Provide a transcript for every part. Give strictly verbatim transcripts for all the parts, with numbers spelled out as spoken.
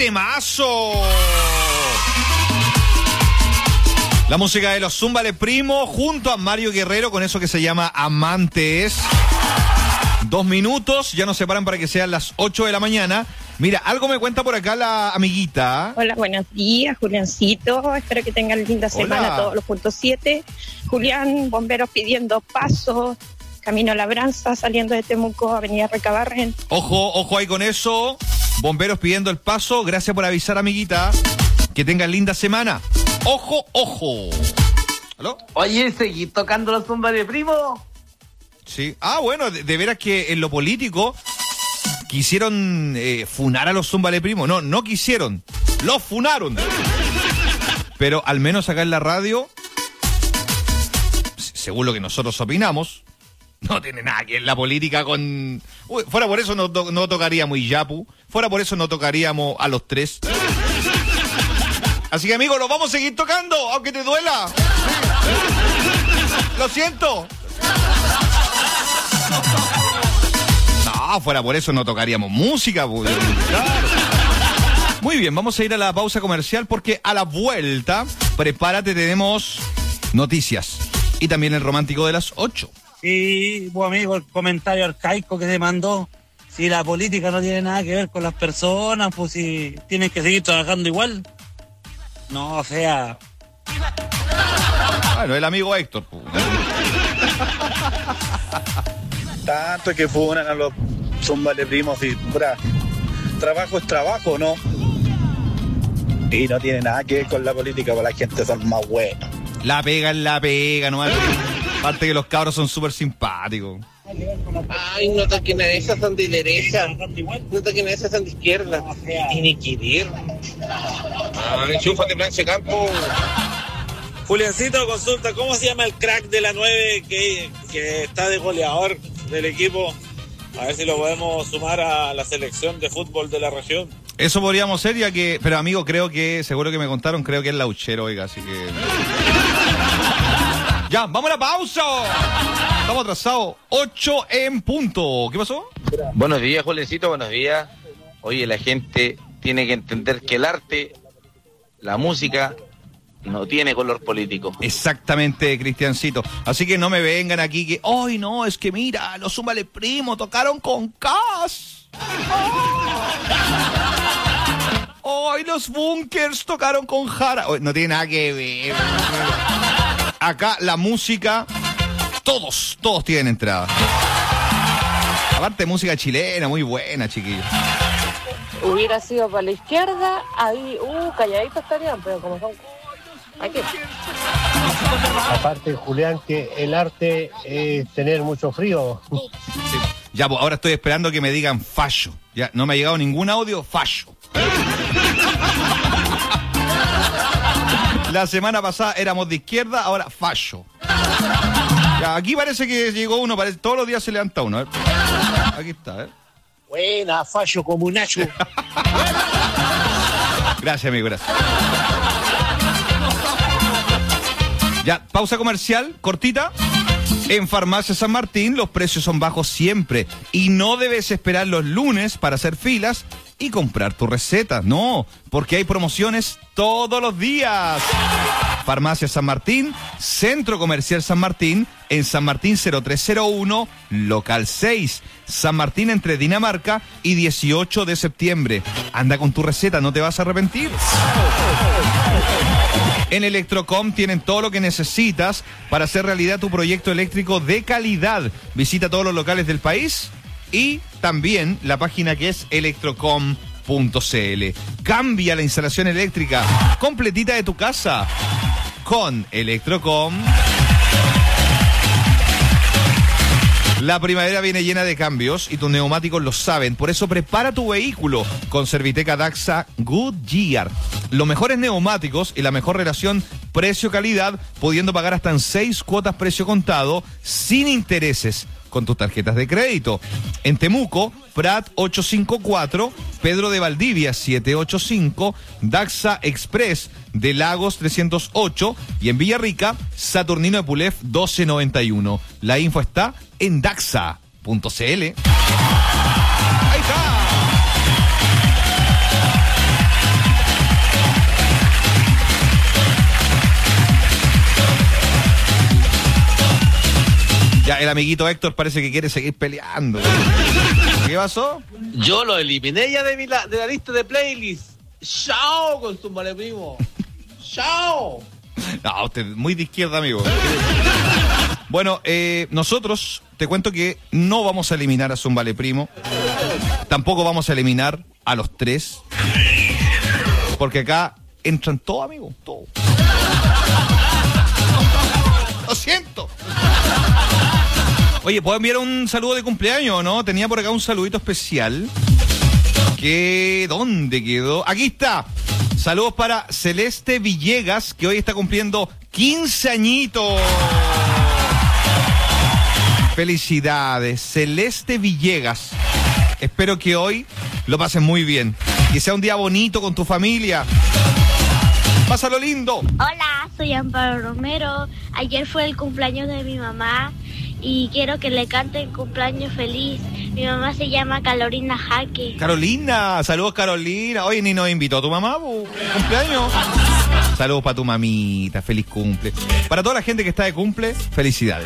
temazo! La música de los Zúmbale Primo junto a Mario Guerrero con eso que se llama Amantes. Dos minutos, ya nos separan para que sean las ocho de la mañana. Mira, algo me cuenta por acá la amiguita. Hola, buenos días, Juliancito. Espero que tengan linda semana. Hola. Todos los puntos siete. Julián, bomberos pidiendo paso. Camino Labranza, saliendo de Temuco, Avenida Recabarren. Ojo, ojo ahí con eso. Bomberos pidiendo el paso. Gracias por avisar, amiguita. Que tengan linda semana. Ojo, ojo. ¿Aló? Oye, ¿seguí tocando los Zúmbale Primo? Sí. Ah, bueno, de, de veras que en lo político quisieron eh, funar a los Zúmbale Primo. No, no quisieron. Los funaron. Pero al menos acá en la radio, según lo que nosotros opinamos, no tiene nada que ver la política con... Uy, fuera por eso no, to- no tocaríamos Iyapu. Fuera por eso no tocaríamos a los tres. Así que, amigos, los vamos a seguir tocando, aunque te duela. Lo siento. No, fuera por eso no tocaríamos música. Pues. Claro. Muy bien, vamos a ir a la pausa comercial porque a la vuelta, prepárate, tenemos noticias. Y también el romántico de las ocho. Sí, pues amigo, el comentario arcaico que se mandó. Si la política no tiene nada que ver con las personas, pues si tienen que seguir trabajando igual. No, o sea... Bueno, el amigo Héctor. Pues. Tanto que funan a los Zúmbale Primos y pura, trabajo es trabajo, ¿no? Y no tiene nada que ver con la política, porque la gente son más buenos. La pega es la pega, nomás. Aparte que los cabros son súper simpáticos. Ay, no toquen a esas, son de derecha. No toquen a esas, son de izquierda. Tiene que ir. Ay, chúfate, Blanche Campo. Juliancito, consulta, ¿cómo se llama el crack de la nueve que, que está de goleador del equipo? A ver si lo podemos sumar a la selección de fútbol de la región. Eso podríamos ser, ya que... Pero, amigo, creo que... Seguro que me contaron, creo que es Lauchero, oiga, así que... Ya, vamos a la pausa. Estamos atrasados. ocho en punto. ¿Qué pasó? Buenos días, Julencito, buenos días. Oye, la gente tiene que entender que el arte, la música, no tiene color político. Exactamente, Cristiancito. Así que no me vengan aquí que... ¡Ay, no! Es que mira, los Zúmbale Primo tocaron con Cas. ¡Ay, los Bunkers tocaron con Jara! Oh, no tiene nada que ver. Acá la música, todos, todos tienen entrada. Aparte música chilena, muy buena, chiquillos. Hubiera sido para la izquierda, ahí, uh, calladitos estarían, pero como son... Aquí. Aparte, Julián, que el arte es tener mucho frío. Sí. Ya, pues ahora estoy esperando que me digan fallo. Ya, no me ha llegado ningún audio, fallo. La semana pasada éramos de izquierda, ahora fallo. Ya, aquí parece que llegó uno, parece, todos los días se levanta uno. A ver. Aquí está, a ver. Buena, fallo como un Nacho. Gracias, amigo, gracias. Ya, pausa comercial, cortita. En Farmacia San Martín los precios son bajos siempre y no debes esperar los lunes para hacer filas y comprar tu receta. No, porque hay promociones todos los días. Farmacia San Martín, Centro Comercial San Martín, en San Martín cero tres cero uno, local seis. San Martín entre Dinamarca y dieciocho de septiembre. Anda con tu receta, no te vas a arrepentir. En Electrocom tienen todo lo que necesitas para hacer realidad tu proyecto eléctrico de calidad. Visita todos los locales del país y también la página que es electrocom punto c l. Cambia la instalación eléctrica completita de tu casa con Electrocom. La primavera viene llena de cambios y tus neumáticos lo saben. Por eso prepara tu vehículo con Serviteca Daxa Goodyear. Los mejores neumáticos y la mejor relación precio-calidad, pudiendo pagar hasta en seis cuotas precio contado sin intereses con tus tarjetas de crédito. En Temuco, Prat ochocientos cincuenta y cuatro, Pedro de Valdivia setecientos ochenta y cinco, Daxa Express de Lagos trescientos ocho y en Villarrica, Saturnino de Pulef doce noventa y uno. La info está en daxa punto c l. Ahí está. Ya, el amiguito Héctor parece que quiere seguir peleando. ¿Qué pasó? Yo lo eliminé ya de, mi la, de la lista de playlist. ¡Chao, Consúmale Primo! ¡Chao! No, usted muy de izquierda, amigo. Bueno, eh, nosotros, te cuento que no vamos a eliminar a Zúmbale Primo. Tampoco vamos a eliminar a los tres. Porque acá entran todos, amigo, todos. Lo siento. Oye, ¿puedo enviar un saludo de cumpleaños o no? Tenía por acá un saludito especial. ¿Qué? ¿Dónde quedó? Aquí está. Saludos para Celeste Villegas, que hoy está cumpliendo quince añitos. Felicidades, Celeste Villegas. Espero que hoy lo pases muy bien. Que sea un día bonito con tu familia. Pásalo lindo. Hola, soy Amparo Romero. Ayer fue el cumpleaños de mi mamá y quiero que le canten cumpleaños feliz. Mi mamá se llama Carolina Jaque. Carolina, saludos Carolina. Oye, ni nos invitó a tu mamá, bu, cumpleaños. Saludos para tu mamita, feliz cumple. Para toda la gente que está de cumple, felicidades.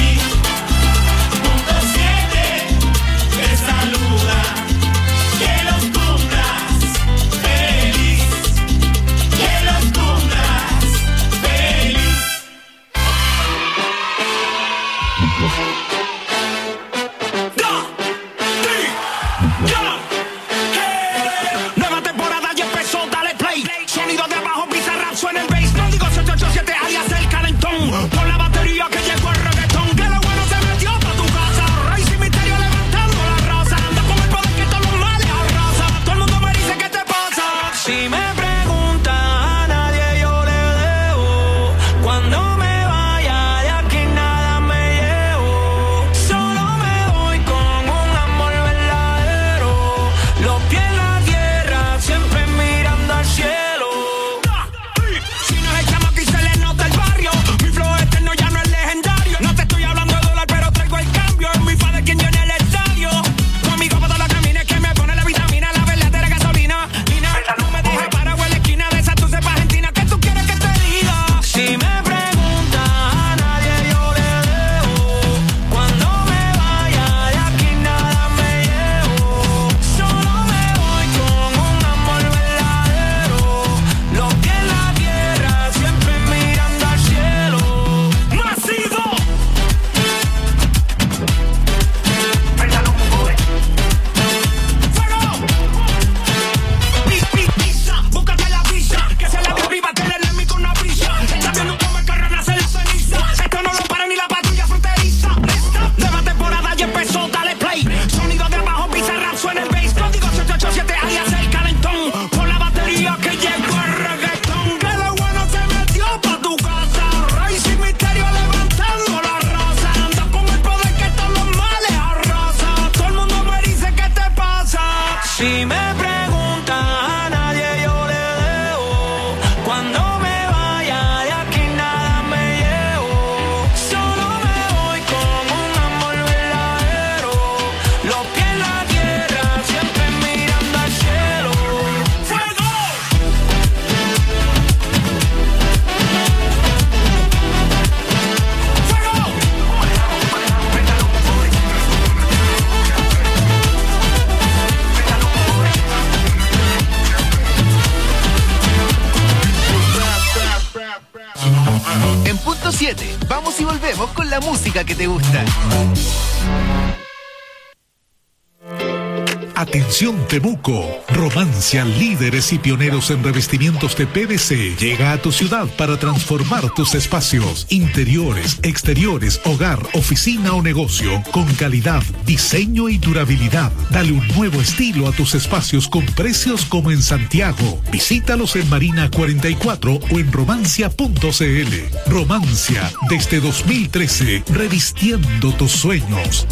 Vamos y volvemos con la música que te gusta. Atención Temuco, Romancia, líderes y pioneros en revestimientos de P V C, llega a tu ciudad para transformar tus espacios, interiores, exteriores, hogar, oficina o negocio, con calidad, diseño y durabilidad. Dale un nuevo estilo a tus espacios con precios como en Santiago. Visítalos en Marina cuarenta y cuatro o en romancia punto c l. Romancia, desde dos mil trece, revistiendo tus sueños.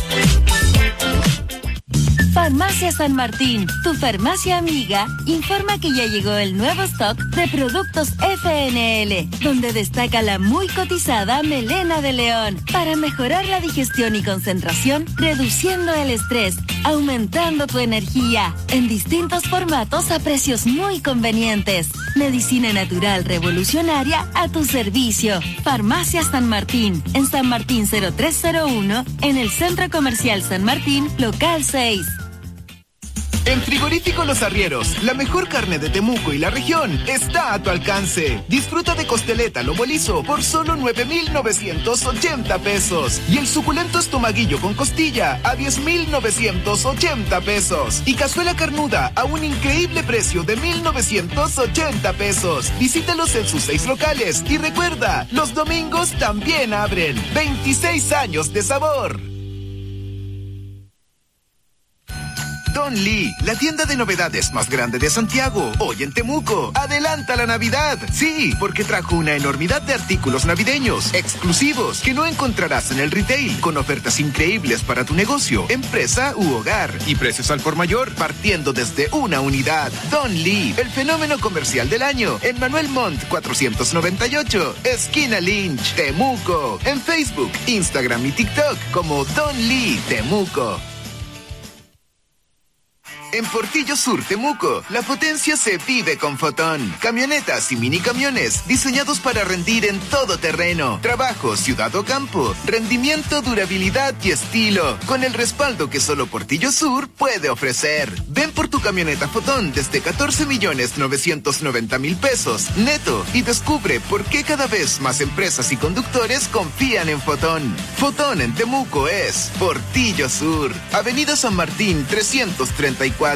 Farmacia San Martín, tu farmacia amiga, informa que ya llegó el nuevo stock de productos F N L, donde destaca la muy cotizada melena de león, para mejorar la digestión y concentración, reduciendo el estrés. aumentando tu energía en distintos formatos a precios muy convenientes. Medicina natural revolucionaria a tu servicio. Farmacia San Martín, en San Martín cero tres cero uno, en el Centro Comercial San Martín, local seis. En Frigorífico Los Arrieros, la mejor carne de Temuco y la región está a tu alcance. Disfruta de costeleta lomo liso por solo nueve mil novecientos ochenta pesos. Y el suculento estomaguillo con costilla a diez mil novecientos ochenta pesos. Y cazuela carnuda a un increíble precio de mil novecientos ochenta pesos. Visítalos en sus seis locales. Y recuerda, los domingos también abren. veintiséis años de sabor. Don Lee, la tienda de novedades más grande de Santiago, hoy en Temuco. Adelanta la Navidad. Sí, porque trajo una enormidad de artículos navideños, exclusivos, que no encontrarás en el retail, con ofertas increíbles para tu negocio, empresa u hogar, y precios al por mayor, partiendo desde una unidad. Don Lee, el fenómeno comercial del año, en Manuel Montt cuatrocientos noventa y ocho, esquina Lynch, Temuco. En Facebook, Instagram y TikTok como Don Lee Temuco. En Portillo Sur, Temuco, la potencia se vive con Fotón. Camionetas y mini camiones diseñados para rendir en todo terreno. Trabajo, ciudad o campo, rendimiento, durabilidad y estilo. Con el respaldo que solo Portillo Sur puede ofrecer. Ven por tu camioneta Fotón desde catorce millones novecientos noventa mil pesos neto y descubre por qué cada vez más empresas y conductores confían en Fotón. Fotón en Temuco es Portillo Sur, Avenida San Martín trescientos treinta y cuatro.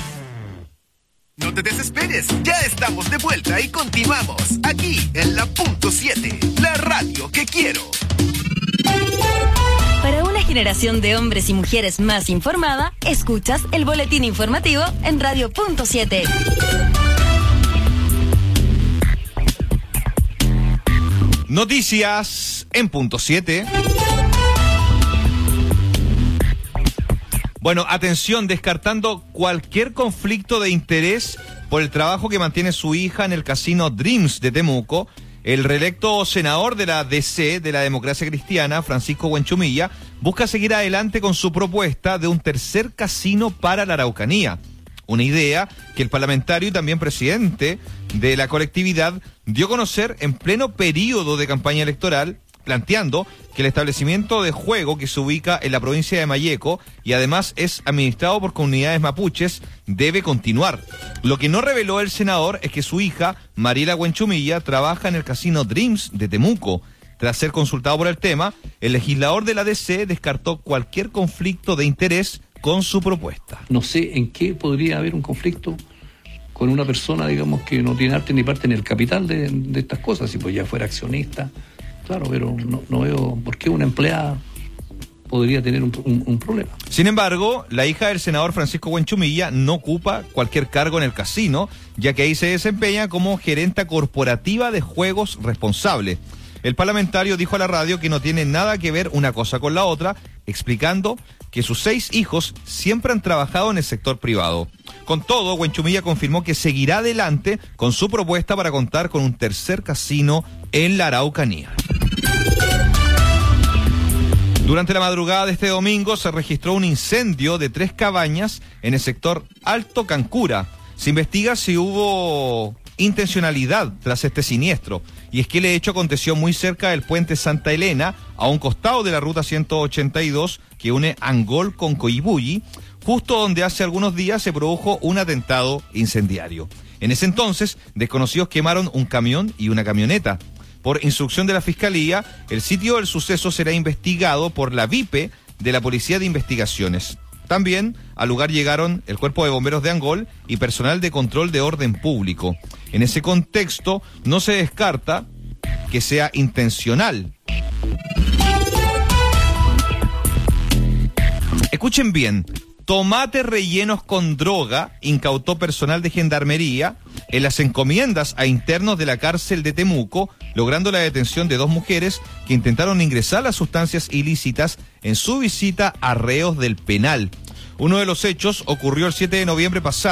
No te desesperes, ya estamos de vuelta y continuamos aquí en la punto siete, la radio que quiero. Para una generación de hombres y mujeres más informada, escuchas el boletín informativo en Radio Punto siete. Noticias en Punto siete. Bueno, atención, descartando cualquier conflicto de interés por el trabajo que mantiene su hija en el casino Dreams de Temuco, el reelecto senador de la D C, de la Democracia Cristiana, Francisco Huenchumilla, busca seguir adelante con su propuesta de un tercer casino para la Araucanía. Una idea que el parlamentario y también presidente de la colectividad dio a conocer en pleno periodo de campaña electoral, planteando que el establecimiento de juego, que se ubica en la provincia de Malleco y además es administrado por comunidades mapuches, debe continuar. Lo que no reveló el senador es que su hija, Mariela Huenchumilla, trabaja en el casino Dreams de Temuco. Tras ser consultado por el tema, el legislador de la D C descartó cualquier conflicto de interés con su propuesta. No sé en qué podría haber un conflicto con una persona, digamos, que no tiene arte ni parte en el capital de, de estas cosas, si pues ya fuera accionista. Claro, pero no, no veo por qué una empleada podría tener un, un, un problema. Sin embargo, la hija del senador Francisco Huenchumilla no ocupa cualquier cargo en el casino, ya que ahí se desempeña como gerenta corporativa de juegos responsable. El parlamentario dijo a la radio que no tiene nada que ver una cosa con la otra, explicando que sus seis hijos siempre han trabajado en el sector privado. Con todo, Huenchumilla confirmó que seguirá adelante con su propuesta para contar con un tercer casino en la Araucanía. Durante la madrugada de este domingo se registró un incendio de tres cabañas en el sector Alto Cancura. Se investiga si hubo intencionalidad tras este siniestro, y es que el hecho aconteció muy cerca del puente Santa Elena, a un costado de la ruta ciento ochenta y dos que une Angol con Coyipulli, justo donde hace algunos días se produjo un atentado incendiario. En ese entonces, desconocidos quemaron un camión y una camioneta. Por instrucción de la Fiscalía, el sitio del suceso será investigado por la V I P E de la Policía de Investigaciones. También al lugar llegaron el Cuerpo de Bomberos de Angol y personal de control de orden público. En ese contexto, no se descarta que sea intencional. Escuchen bien. Tomates rellenos con droga incautó personal de Gendarmería en las encomiendas a internos de la cárcel de Temuco, logrando la detención de dos mujeres que intentaron ingresar las sustancias ilícitas en su visita a reos del penal. Uno de los hechos ocurrió el siete de noviembre pasado,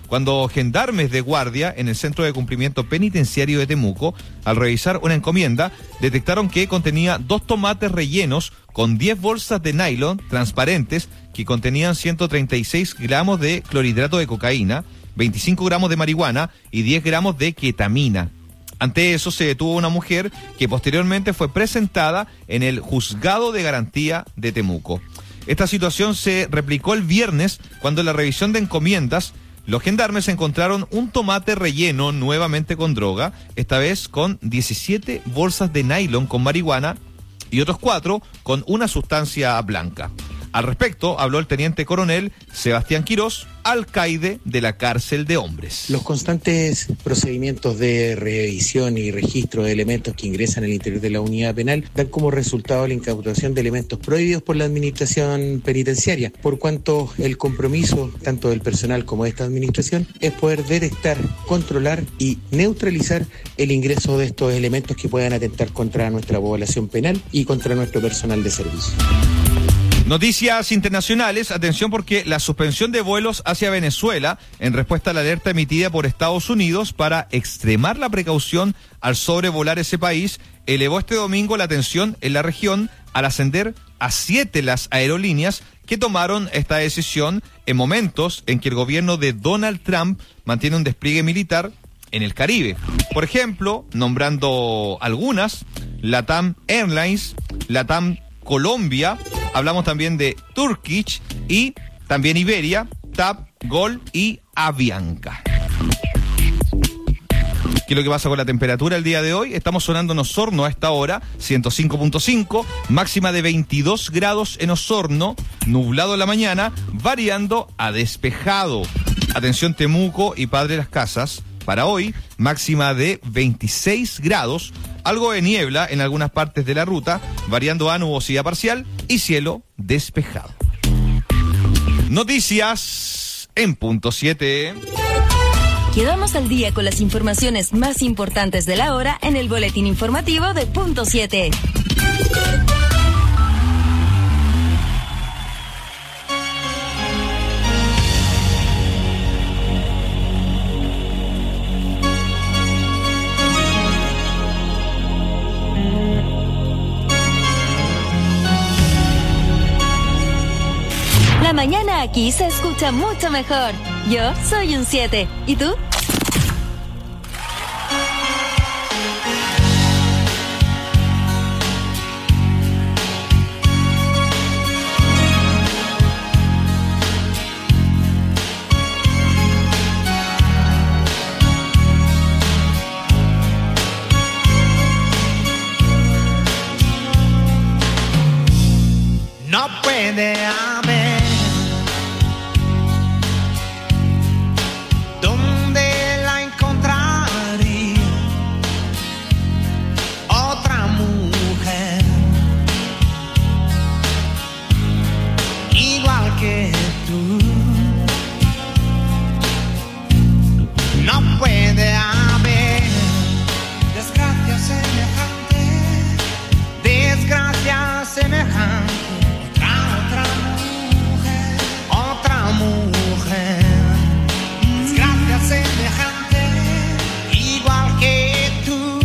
cuando gendarmes de guardia en el Centro de Cumplimiento Penitenciario de Temuco, al revisar una encomienda, detectaron que contenía dos tomates rellenos con diez bolsas de nylon transparentes que contenían ciento treinta y seis gramos de clorhidrato de cocaína, veinticinco gramos de marihuana y diez gramos de ketamina. Ante eso se detuvo una mujer que posteriormente fue presentada en el Juzgado de Garantía de Temuco. Esta situación se replicó el viernes cuando en la revisión de encomiendas los gendarmes encontraron un tomate relleno nuevamente con droga, esta vez con diecisiete bolsas de nylon con marihuana y otros cuatro con una sustancia blanca. Al respecto, habló el teniente coronel Sebastián Quirós, alcaide de la cárcel de hombres. Los constantes procedimientos de revisión y registro de elementos que ingresan al interior de la unidad penal dan como resultado la incautación de elementos prohibidos por la administración penitenciaria, por cuanto el compromiso tanto del personal como de esta administración es poder detectar, controlar y neutralizar el ingreso de estos elementos que puedan atentar contra nuestra población penal y contra nuestro personal de servicio. Noticias internacionales, atención porque la suspensión de vuelos hacia Venezuela en respuesta a la alerta emitida por Estados Unidos para extremar la precaución al sobrevolar ese país, elevó este domingo la tensión en la región al ascender a siete las aerolíneas que tomaron esta decisión en momentos en que el gobierno de Donald Trump mantiene un despliegue militar en el Caribe. Por ejemplo, nombrando algunas, LATAM Airlines, LATAM Colombia, hablamos también de Turkish y también Iberia, T A P, Gol y Avianca. ¿Qué es lo que pasa con la temperatura el día de hoy? Estamos sonando en Osorno a esta hora, ciento cinco punto cinco, máxima de veintidós grados en Osorno, nublado en la mañana, variando a despejado. Atención Temuco y Padre Las Casas, para hoy, máxima de veintiséis grados, algo de niebla en algunas partes de la ruta, variando a nubosidad parcial y cielo despejado. Noticias en punto siete. Quedamos al día con las informaciones más importantes de la hora en el boletín informativo de punto siete. La mañana aquí se escucha mucho mejor. Yo soy un siete. ¿Y tú? No puede haber donde la encontraría otra mujer igual que tú. No puede haber desgracia semejante, desgracia semejante. Otra mujer, desgracia semejante, igual que tú,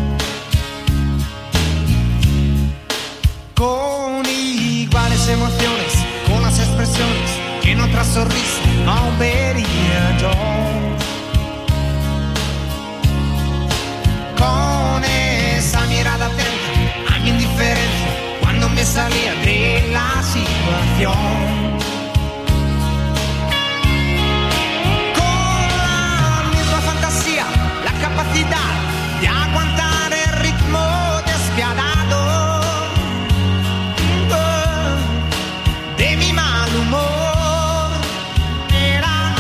con iguales emociones, con las expresiones que en otra sonrisa no vería yo, con esa mirada atenta a mi indiferencia cuando me salía de la situación. Capacidad de aguantar el ritmo despiadado de mi mal humor. Era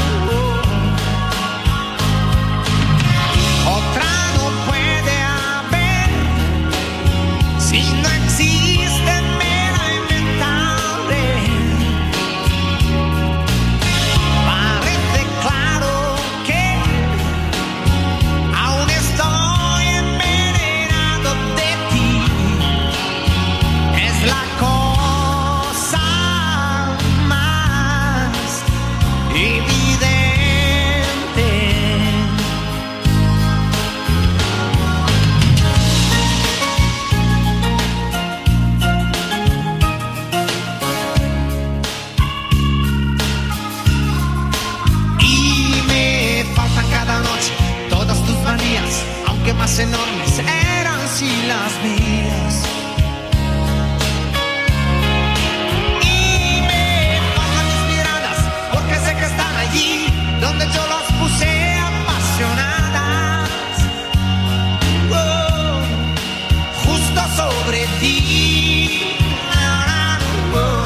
otra no puede haber si no existe, mera inventable. las mías. Y me pongo mis miradas porque sé que están allí donde yo las puse apasionadas. Oh, justo sobre ti. Oh.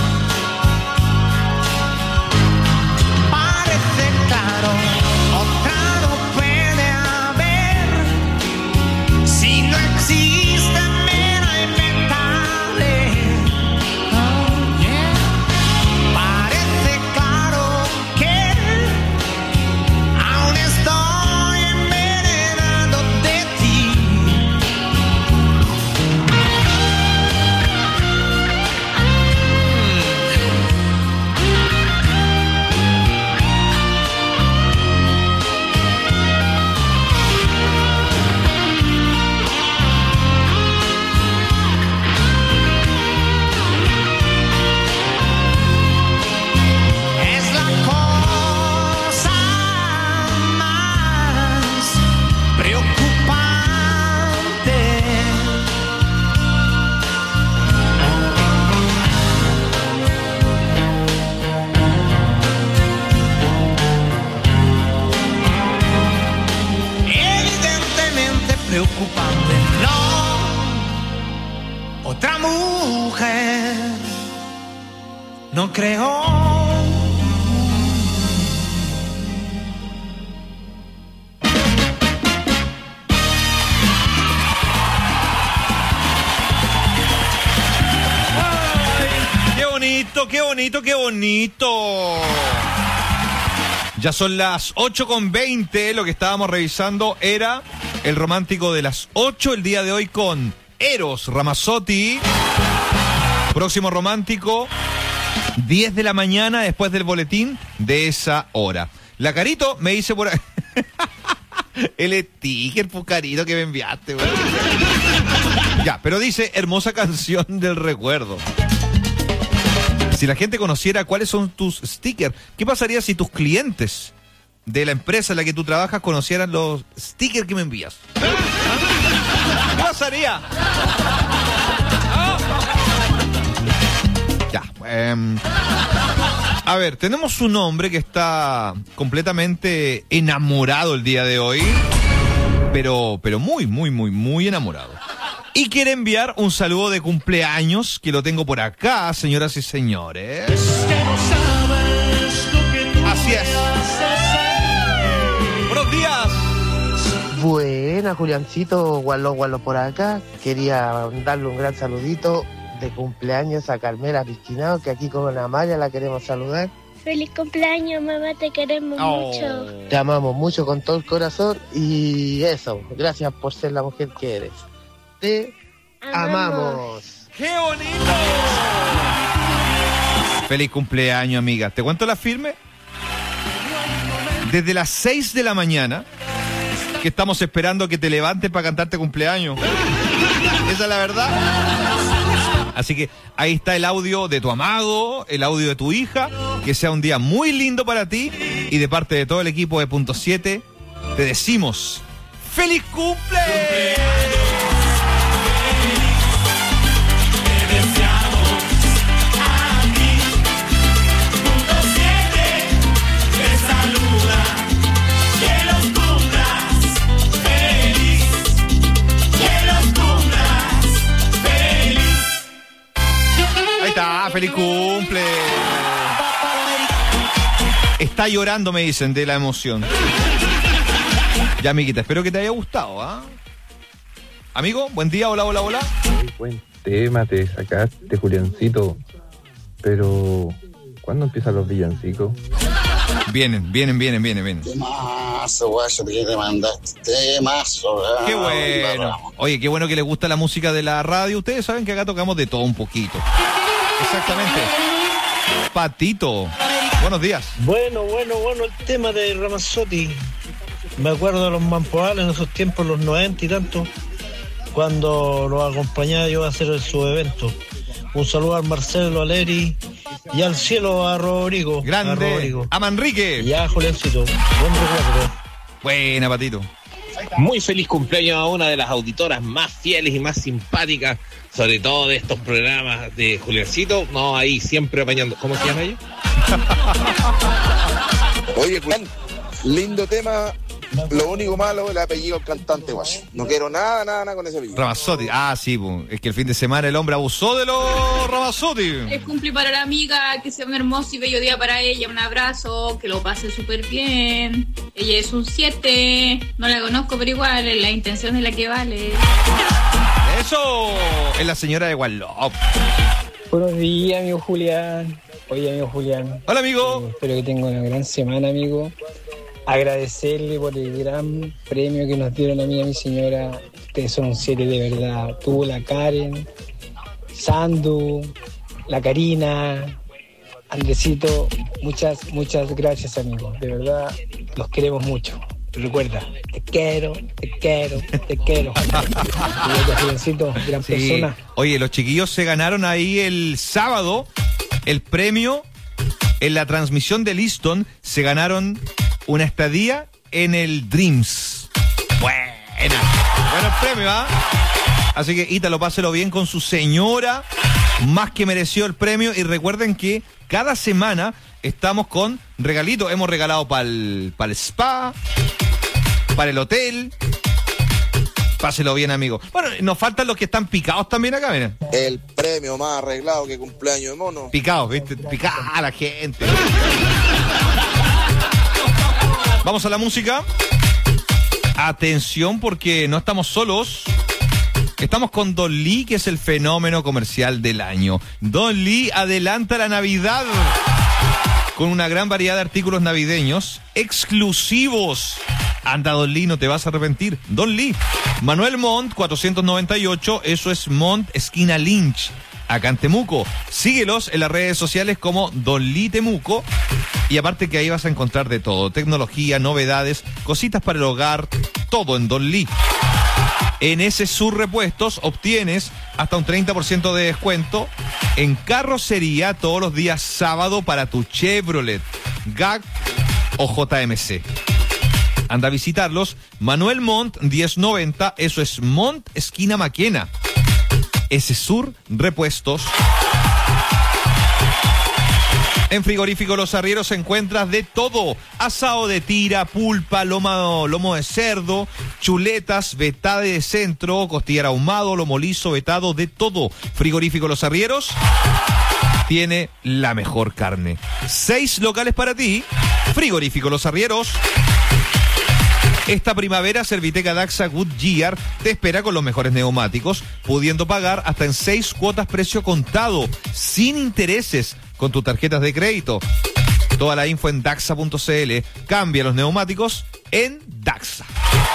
Parece claro, otra no puede haber. Si no existe, me la inventaré. Oh, yeah. Parece claro que aún estoy envenenado de ti. Es la cosa más preocupante. Evidentemente preocupante, no. Otra mujer, no creo. ¡Qué bonito, qué bonito, qué bonito! Ya son las ocho con veinte, lo que estábamos revisando era el romántico de las ocho, el día de hoy con Eros Ramazzotti. Próximo romántico, diez de la mañana después del boletín de esa hora. La Carito me dice por ahí... El sticker, Pucarito, que me enviaste, güey. Ya, pero dice, hermosa canción del recuerdo. Si la gente conociera cuáles son tus stickers, ¿qué pasaría si tus clientes de la empresa en la que tú trabajas conocieran los stickers que me envías? ¿Qué pasaría? Ya, eh, a ver, tenemos un hombre que está completamente enamorado el día de hoy, pero, pero muy, muy, muy, muy enamorado. Y quiere enviar un saludo de cumpleaños, que lo tengo por acá, señoras y señores. Así es. Buenos días. Buena, Juliancito, Gualo Gualo por acá. Quería darle un gran saludito de cumpleaños a Carmela Pisquinao, que aquí con Amalia la queremos saludar. Feliz cumpleaños, mamá, te queremos Oh. mucho. Te amamos mucho con todo el corazón y eso, gracias por ser la mujer que eres. Te amamos. ¡Qué bonito! Feliz cumpleaños, amiga. ¿Te cuento la firme? Desde las seis de la mañana que estamos esperando que te levantes para cantarte cumpleaños. Esa es la verdad. Así que ahí está el audio de tu amado, el audio de tu hija. Que sea un día muy lindo para ti. Y de parte de todo el equipo de Punto siete, te decimos ¡feliz cumple! Está, feliz cumple. Está llorando, me dicen, de la emoción. Ya, amiguita, espero que te haya gustado, ¿ah? Amigo, buen día, hola, hola, hola. Muy buen tema, te sacaste, Juliancito. Pero, ¿cuándo empiezan los villancicos? Vienen, vienen, vienen, vienen, vienen. Temazo, guacho, que te mandaste. Temazo, ¿verdad? Qué bueno. Oye, qué bueno que les gusta la música de la radio. Ustedes saben que acá tocamos de todo un poquito. Exactamente. Patito, buenos días. Bueno, bueno, bueno, el tema de Ramazzotti. Me acuerdo de los Mampoales en esos tiempos, los noventa y tanto, cuando los acompañaba yo a hacer su evento. Un saludo al Marcelo, a Leri y al cielo a Rodrigo. Grande, a, Rodrigo. a Manrique. Y a Juliancito. Buen recuerdo. Buena, Patito. Muy feliz cumpleaños a una de las auditoras más fieles y más simpáticas, sobre todo de estos programas de Juliancito. No, ahí siempre apañando. ¿Cómo se llama ella? Oye, Julián, lindo tema. Lo único malo es el apellido del cantante, guacho. No quiero nada, nada, nada con ese apellido. Ramazzotti. Ah, sí, po. Es que el fin de semana el hombre abusó de los Ramazzotti. Es cumple para la amiga, que sea un hermoso y bello día para ella. Un abrazo, que lo pase súper bien. Ella es un siete. No la conozco, pero igual, la intención es la que vale. Eso es la señora de Wallop. Buenos días, amigo Julián. Oye, amigo Julián. Hola, amigo. Eh, espero que tenga una gran semana, amigo. Agradecerle por el gran premio que nos dieron a mí y a mi señora. Ustedes son un siete de verdad. Tuvo la Karen, Sandu, la Karina, Andresito. Muchas, muchas gracias, amigos. De verdad, los queremos mucho. Recuerda, te quiero, te quiero, te quiero. Juliancito, gran Sí. persona. Oye, los chiquillos se ganaron ahí el sábado el premio en la transmisión de Liston. Se ganaron una estadía en el Dreams. Buena. Bueno, el premio, ¿ah? Así que Ítalo, páselo bien con su señora. Más que mereció el premio. Y recuerden que cada semana estamos con regalitos. Hemos regalado para el para el spa, para el hotel. Páselo bien, amigo. Bueno, nos faltan los que están picados también acá, miren. El premio más arreglado que cumpleaños de mono. Picados, ¿viste? Picada la gente. Vamos a la música. Atención, porque no estamos solos. Estamos con Don Lee, que es el fenómeno comercial del año. Don Lee adelanta la Navidad con una gran variedad de artículos navideños exclusivos. Anda, Don Lee, no te vas a arrepentir. Don Lee. Manuel Montt, cuatrocientos noventa y ocho, eso es Montt, esquina Lynch, acá en Temuco. Síguelos en las redes sociales como Don Lee Temuco. Y aparte que ahí vas a encontrar de todo. Tecnología, novedades, cositas para el hogar, todo en Don Lee. En ese Sur Repuestos obtienes hasta un treinta por ciento de descuento en carrocería todos los días sábado para tu Chevrolet, G A C o J M C. Anda a visitarlos. Manuel Montt, diez noventa, eso es Montt, esquina Maquena. Ese Sur Repuestos. En Frigorífico Los Arrieros encuentras de todo. Asado de tira, pulpa, lomo, lomo de cerdo, chuletas, vetada de centro, costillar ahumado, lomo liso, vetado, de todo. Frigorífico Los Arrieros tiene la mejor carne. Seis locales para ti. Frigorífico Los Arrieros. Esta primavera, Serviteca Daxa Goodyear te espera con los mejores neumáticos, pudiendo pagar hasta en seis cuotas precio contado, sin intereses, con tus tarjetas de crédito. Toda la info en daxa punto cl. Cambia los neumáticos en Daxa.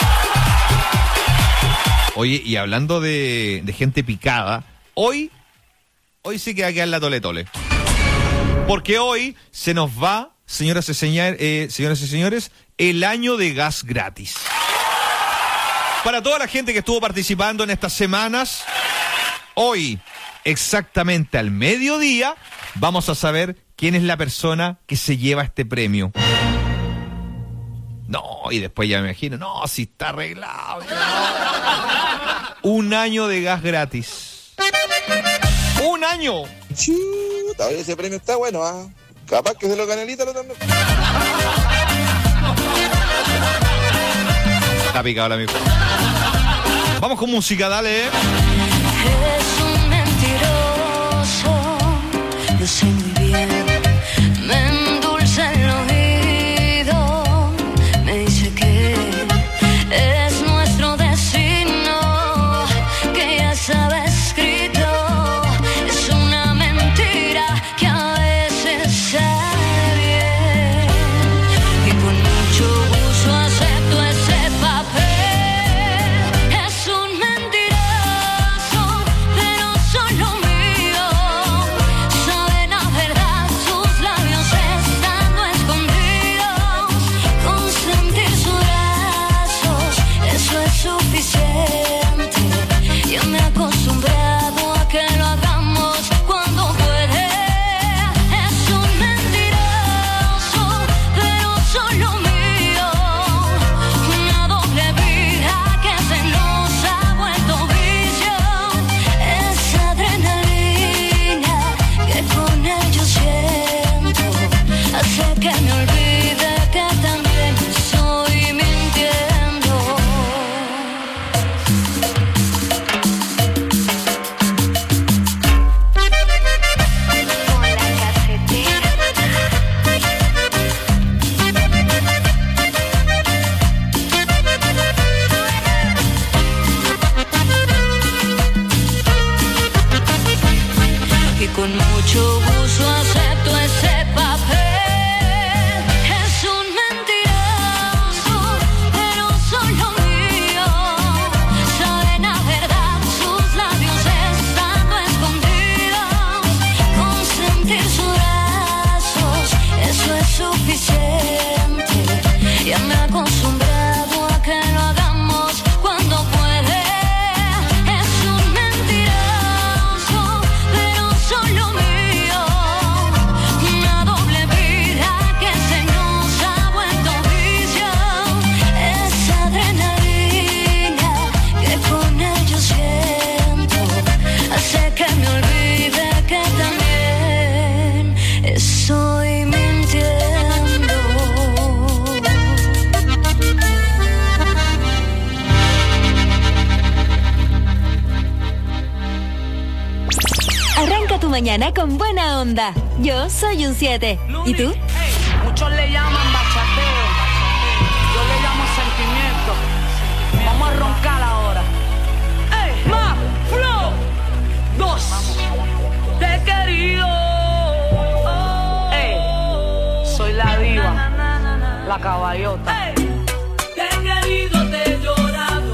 Oye, y hablando de, de gente picada, hoy, hoy sí que va a quedar la tole tole. Porque hoy se nos va, señoras y señores, eh, señoras y señores, el año de gas gratis. Para toda la gente que estuvo participando en estas semanas, hoy, exactamente al mediodía, vamos a saber quién es la persona que se lleva este premio. No, y después ya me imagino, no, si está arreglado. No. Un año de gas gratis. ¡Un año! Chuta, oye, ese premio está bueno, ¿ah? ¿eh? Capaz que se lo gane el Ítalo también. Está picado el amigo. Vamos con música, dale. Es un mentiroso, lo sé muy bien. Me endulza el oído, me dice que es nuestro destino, que ya sabe escrito. Es una mentira que a veces sale bien, y con mucho gusto acepto ese papel. Es un mentiroso, pero solo mío. Sabe la verdad con mucho gusto acepto ese papel. Es un mentiroso, pero solo mío. Saben a verdad sus labios estando escondidos. Con sentir sus brazos, eso es suficiente. Ya me he acostumbrado a que lo hagamos cuando puede. Es un mentiroso, pero solo mío. Una doble vida que se nos ha vuelto vicio. Esa adrenalina que con ellos siento hace que me olvide que también estoy mintiendo. Arranca tu mañana con buena onda. Yo soy un siete. ¿Y tú? Muchos le llaman bachateo, yo le llamo sentimiento. Vamos a roncar ahora. ¡Ey! Más flow. Dos. Te he querido. ¡Ey! Soy la diva, la caballota. ¡Ey! Te he querido, te he llorado,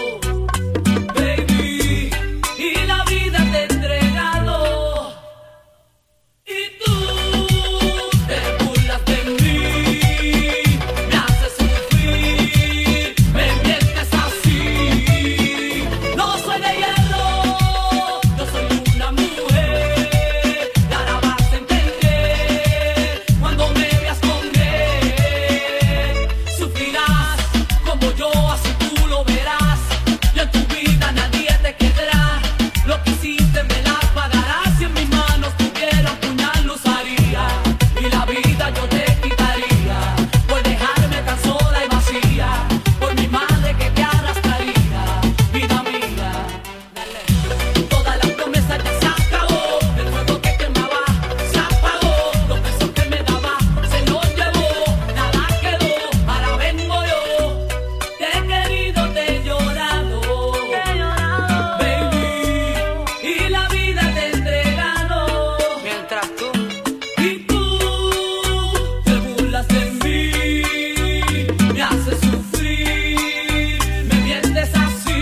baby, y la vida te he entregado. Y tú te burlas de mí, me haces sufrir, me mientes así. No soy de hierro, yo soy una mujer, y ahora vas a entender cuando me veas con él. Sufrirás como yo, así tú lo verás. Y en tu vida nadie te quedará. Lo que hiciste me la pagarás. Si en mis manos tuviera un puñal lo usaría. Y la vida yo te quitaría por dejarme tan sola y vacía. Por mi madre que te arrastraría. Vida mía, toda la promesa ya se acabó. El fuego que quemaba se apagó. Los besos que me daba se los llevó. Nada quedó, ahora vengo yo. Te he querido, te he llorado, baby, y la vida te he entregado. Mientras tú y tú te burlas de mí, me haces sufrir, me mientes así.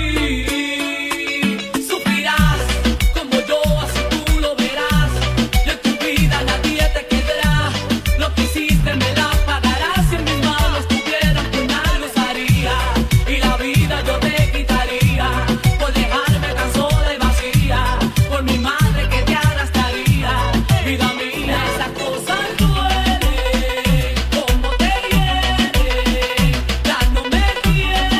Sufrirás como yo, así tú lo verás. Y en tu vida nadie te quedará. Lo que hiciste me la pagarás. Si en mis manos tuviera un puñal lo usaría. Y la vida yo te quitaría por dejarme tan sola y vacía. Por mi madre que te arrastraría. Vida mía, esa cosa duele, como te hiere. Ya no me tienes,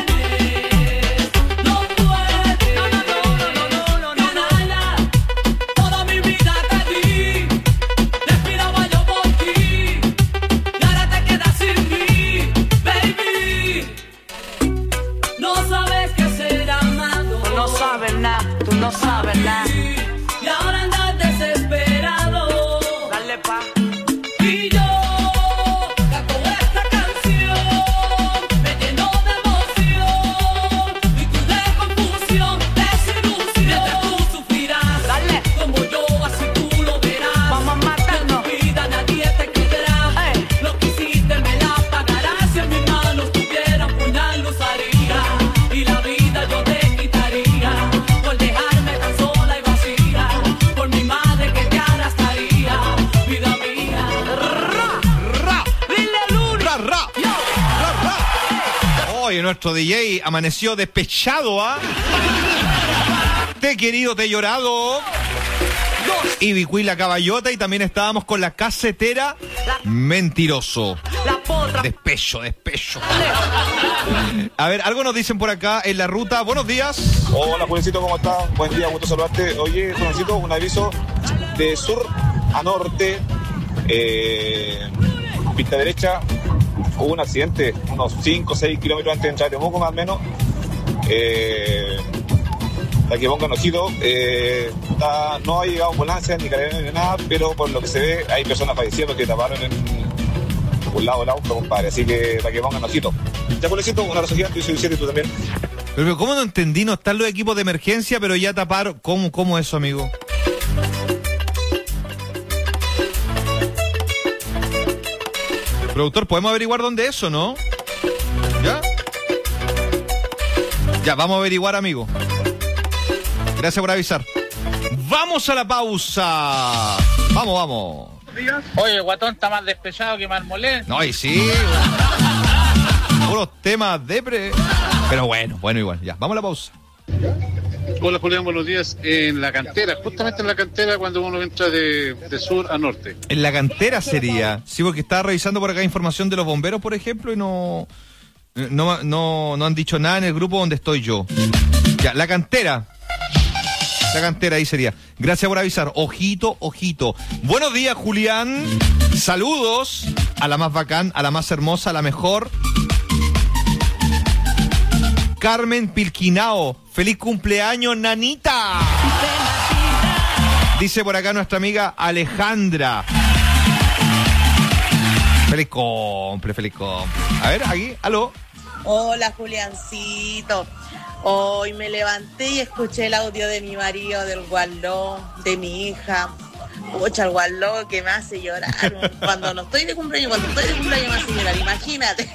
no puedes. No, no, no, no, no, no, no, canalla. Toda mi vida te di, respiraba yo por ti, y ahora te quedas sin mí, baby. No sabes qué ser amado. Tú no sabes nada, tú no sabes nada. Y ahora andas desesperado. Dale pa. Y yo canto esta canción, me lleno de emoción. Y tú de confusión, desilusión. Mientras tú sufrirás, dale, como yo, así tú lo verás. Vamos a matarnos. En tu vida nadie te quedará. Lo que hiciste me la pagarás. Si en mis manos tuviera un puñal lo usaría. Y la vida yo te quitaría por dejarme tan sola y vacía. Por mi madre que te arrastraría. Vida mía. Ra, ra, dile Luna. Ra, ra. Yo. Ra, ra. Oye, nuestro D J amaneció despechado, ¿ah? Te he querido, te he llorado. Y Vicuí la caballota, y también estábamos con la casetera mentiroso. La potra. Despecho, despecho. A ver, algo nos dicen por acá en la ruta. Buenos días. Hola, Juancito, ¿cómo estás? Buen día, gusto saludarte. Oye, Juancito, un aviso de sur a norte, eh, pista derecha, hubo un accidente, unos cinco o seis kilómetros antes de entrar a Temuco, más o menos. Eh, la que pongan ojito, eh, está, no ha llegado ambulancia ni carabineros ni nada, pero por lo que se ve hay personas fallecidas porque taparon en un lado del auto, compadre, así que para que pongan ojito. Ya, Juancito, un abrazo gigante, yo soy siete y tú también. Pero ¿cómo no entendí? No están los equipos de emergencia, pero ya taparon. ¿Cómo, cómo eso, amigo? Productor, ¿podemos averiguar dónde es o no? ¿Ya? Ya, vamos a averiguar, amigo. Gracias por avisar. ¡Vamos a la pausa! ¡Vamos, vamos! Oye, Guatón está más despechado que Marmolén. No, y sí. Puros temas depre. Pero bueno, bueno, igual. Ya, vamos a la pausa. Hola Julián, buenos días. En la cantera, justamente en la cantera cuando uno entra de, de sur a norte. En la cantera sería. Sí, porque estaba revisando por acá información de los bomberos, por ejemplo, y no, no, no, no han dicho nada en el grupo donde estoy yo. Ya, la cantera. La cantera ahí sería. Gracias por avisar. Ojito, ojito. Buenos días, Julián. Saludos a la más bacán, a la más hermosa, a la mejor. Carmen Pilquinao. ¡Feliz cumpleaños, nanita! Dice por acá nuestra amiga Alejandra. Feliz cumple, feliz cumple. A ver, aquí, aló. Hola, Juliancito. Hoy me levanté y escuché el audio de mi marido, del gualó, de mi hija. Pucha, el gualó que me hace llorar. Cuando no estoy de cumpleaños, cuando estoy de cumpleaños me hace llorar, imagínate.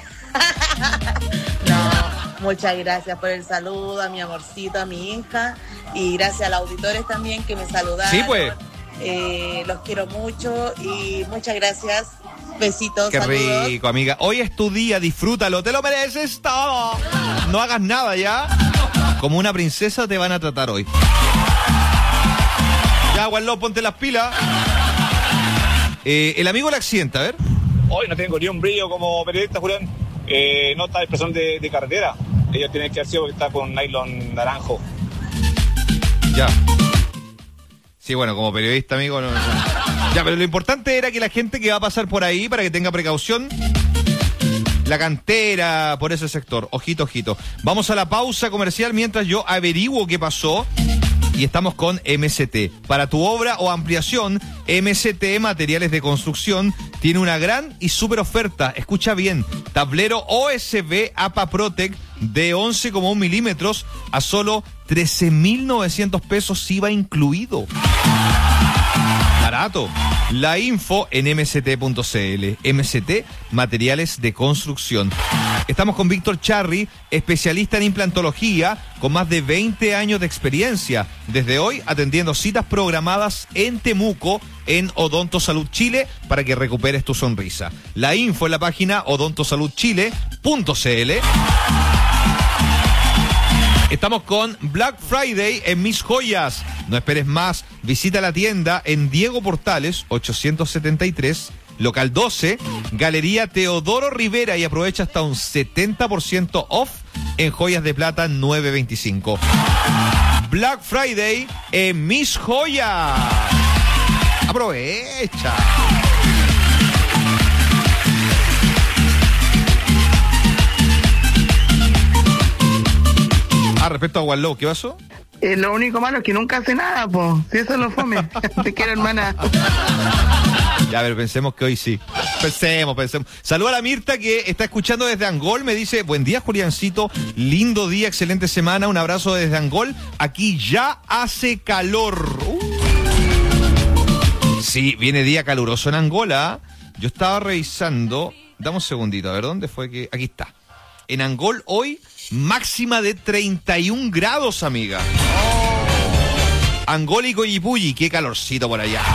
No. Muchas gracias por el saludo a mi amorcito, a mi hija, y gracias a los auditores también que me saludaron. Sí, pues. Eh, los quiero mucho y muchas gracias. Besitos, Qué saludos. rico, amiga. Hoy es tu día, disfrútalo, te lo mereces todo. No hagas nada ya. Como una princesa te van a tratar hoy. Ya, Gualó, ponte las pilas. Eh, el amigo del accidente, a ver. Hoy no tengo ni un brillo como periodista, Julián. Eh, no está en expresión de, de carretera. Ellos tienen que haber sido porque está con nylon naranjo. Ya. Sí, bueno, como periodista, amigo, no, no. Ya, pero lo importante era que la gente que va a pasar por ahí, para que tenga precaución, la cantera, por ese sector. Ojito, ojito. Vamos a la pausa comercial mientras yo averiguo qué pasó. Y estamos con M C T. Para tu obra o ampliación, M C T Materiales de Construcción tiene una gran y súper oferta. Escucha bien. Tablero O S B A P A Protec de once coma uno milímetros a solo trece mil novecientos pesos I V A incluido. Barato. La info en m c t punto c l. M C T Materiales de Construcción. Estamos con Víctor Charri, especialista en implantología, con más de veinte años de experiencia. Desde hoy atendiendo citas programadas en Temuco, en Odonto Salud Chile, para que recuperes tu sonrisa. La info en la página odonto salud chile punto c l. Estamos con Black Friday en Mis Joyas. No esperes más. Visita la tienda en Diego Portales, ochocientos setenta y tres, local doce, Galería Teodoro Rivera, y aprovecha hasta un setenta por ciento off en joyas de plata nueve veinticinco. Black Friday en Mis Joyas. Aprovecha. Ah, respecto a Wallow, ¿qué pasó? Eh, lo único malo es que nunca hace nada, po. Si eso lo fome. Te quiero, hermana. Ya, pero pensemos que hoy sí. Pensemos, pensemos. Saluda a la Mirta que está escuchando desde Angol. Me dice, buen día, Juliancito. Lindo día, excelente semana. Un abrazo desde Angol. Aquí ya hace calor. Uh. Sí, viene día caluroso en Angola. Yo estaba revisando. Dame un segundito, a ver, ¿dónde fue que...? Aquí está. En Angol hoy... máxima de treinta y un grados, amiga. Oh. Angol y Coyipulli, qué calorcito por allá.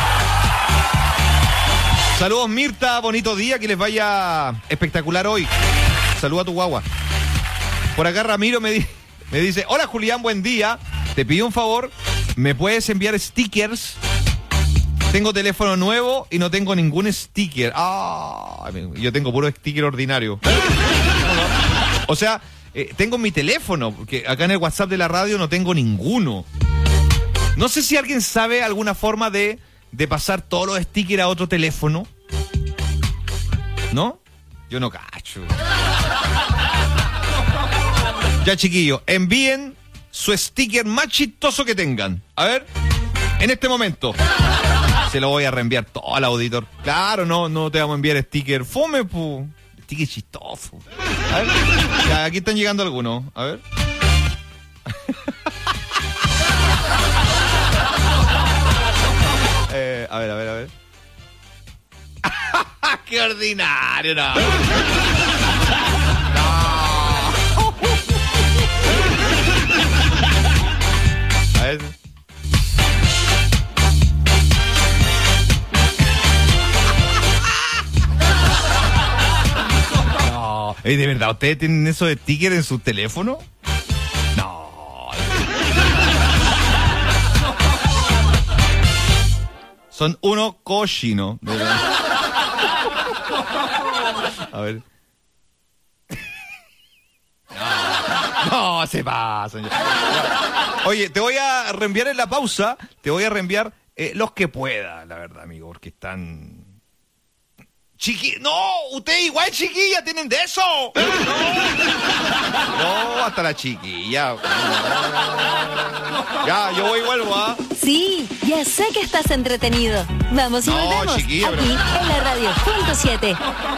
Saludos, Mirta, bonito día, que les vaya espectacular hoy. Saludos a tu guagua. Por acá Ramiro me, di- me dice, hola Julián, buen día. Te pido un favor, ¿me puedes enviar stickers? Tengo teléfono nuevo y no tengo ningún sticker. Ah, yo tengo puro sticker ordinario. O sea... Eh, tengo mi teléfono, porque acá en el WhatsApp de la radio no tengo ninguno. No sé si alguien sabe alguna forma de, de pasar todos los stickers a otro teléfono. ¿No? Yo no cacho. Ya, chiquillos, envíen su sticker más chistoso que tengan. A ver, en este momento. Se lo voy a reenviar todo al auditor. Claro, no, no te vamos a enviar sticker. Fome, pu. Sticker chistoso. A ver. Ya, aquí están llegando algunos. A ver. eh, a ver, a ver, a ver. ¡Qué ordinario! No. A ver. No. Ey, ¿de verdad ustedes tienen eso de sticker en su teléfono? No. Son uno cochino. De verdad. A ver. No, no se pasan. Oye, te voy a reenviar en la pausa, te voy a reenviar eh, los que pueda, la verdad, amigo, porque están... Chiqui... No, ustedes igual chiquilla tienen de eso. No, no hasta la chiquilla. Ya, yo voy y vuelvo, ¿ah? ¿eh? Sí, ya sé que estás entretenido. Vamos y no, volvemos chiquilla, aquí pero... en la radio punto siete.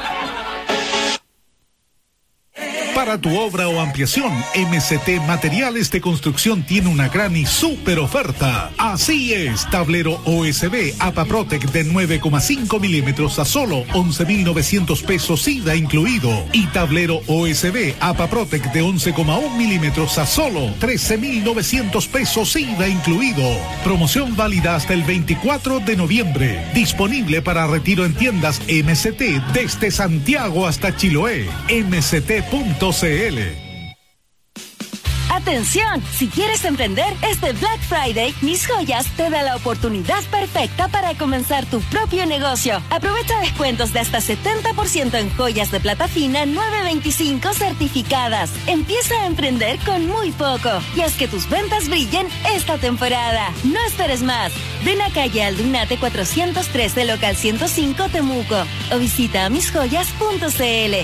Para tu obra o ampliación, M C T Materiales de Construcción tiene una gran y súper oferta. Así es, tablero O S B APAPROTEC de nueve coma cinco milímetros a solo once mil novecientos pesos I V A incluido. Y tablero O S B APAPROTEC de once coma uno milímetros a solo trece mil novecientos pesos I V A incluido. Promoción válida hasta el veinticuatro de noviembre. Disponible para retiro en tiendas M C T desde Santiago hasta Chiloé. M C T punto C L. Atención, si quieres emprender este Black Friday, Mis Joyas te da la oportunidad perfecta para comenzar tu propio negocio. Aprovecha descuentos de hasta setenta por ciento en joyas de plata fina nueve veinticinco certificadas. Empieza a emprender con muy poco y haz que tus ventas brillen esta temporada. No esperes más. Ven a calle Aldunate cuatrocientos trece, local ciento cinco, Temuco, o visita mis joyas punto c l.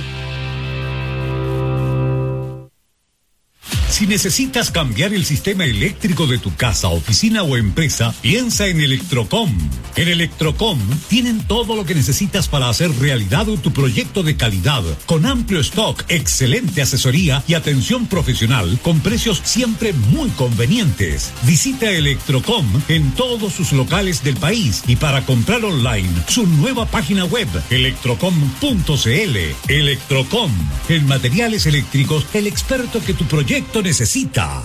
Si necesitas cambiar el sistema eléctrico de tu casa, oficina o empresa, piensa en Electrocom. En Electrocom tienen todo lo que necesitas para hacer realidad tu proyecto de calidad, con amplio stock, excelente asesoría y atención profesional, con precios siempre muy convenientes. Visita Electrocom en todos sus locales del país y para comprar online, su nueva página web, electrocom punto c l. Electrocom, en materiales eléctricos, el experto que tu proyecto necesita.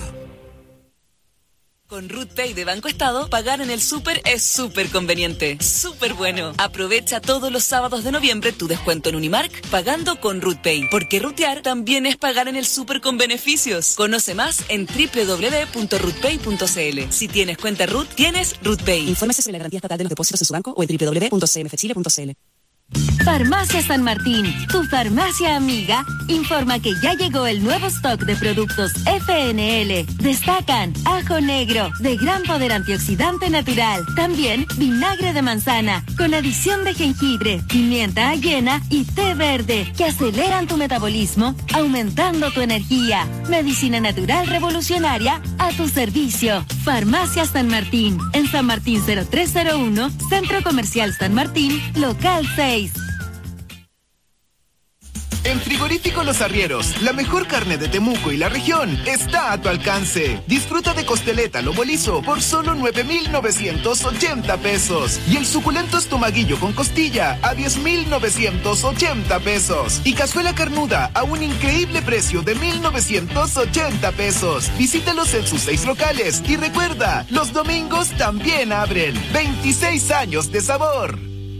Con RootPay de Banco Estado, pagar en el súper es súper conveniente. Súper bueno. Aprovecha todos los sábados de noviembre tu descuento en Unimark pagando con RootPay. Porque rutear también es pagar en el súper con beneficios. Conoce más en doble u doble u doble u punto rootpay punto c l. Si tienes cuenta Root, tienes RootPay. Infórmese sobre la garantía estatal de los depósitos en su banco o en doble u doble u doble u punto c m f chile punto c l. Farmacia San Martín, tu farmacia amiga, informa que ya llegó el nuevo stock de productos F N L. Destacan ajo negro, de gran poder antioxidante natural. También vinagre de manzana, con adición de jengibre, pimienta ayena y té verde, que aceleran tu metabolismo, aumentando tu energía. Medicina natural revolucionaria a tu servicio. Farmacia San Martín, en San Martín cero tres cero uno, Centro Comercial San Martín, local seis. En Frigorífico Los Arrieros, la mejor carne de Temuco y la región está a tu alcance. Disfruta de costeleta lomo liso por solo nueve mil novecientos ochenta pesos. Y el suculento estomaguillo con costilla a diez mil novecientos ochenta pesos. Y cazuela carnuda a un increíble precio de mil novecientos ochenta pesos. Visítalos en sus seis locales. Y recuerda, los domingos también abren. veintiséis años de sabor.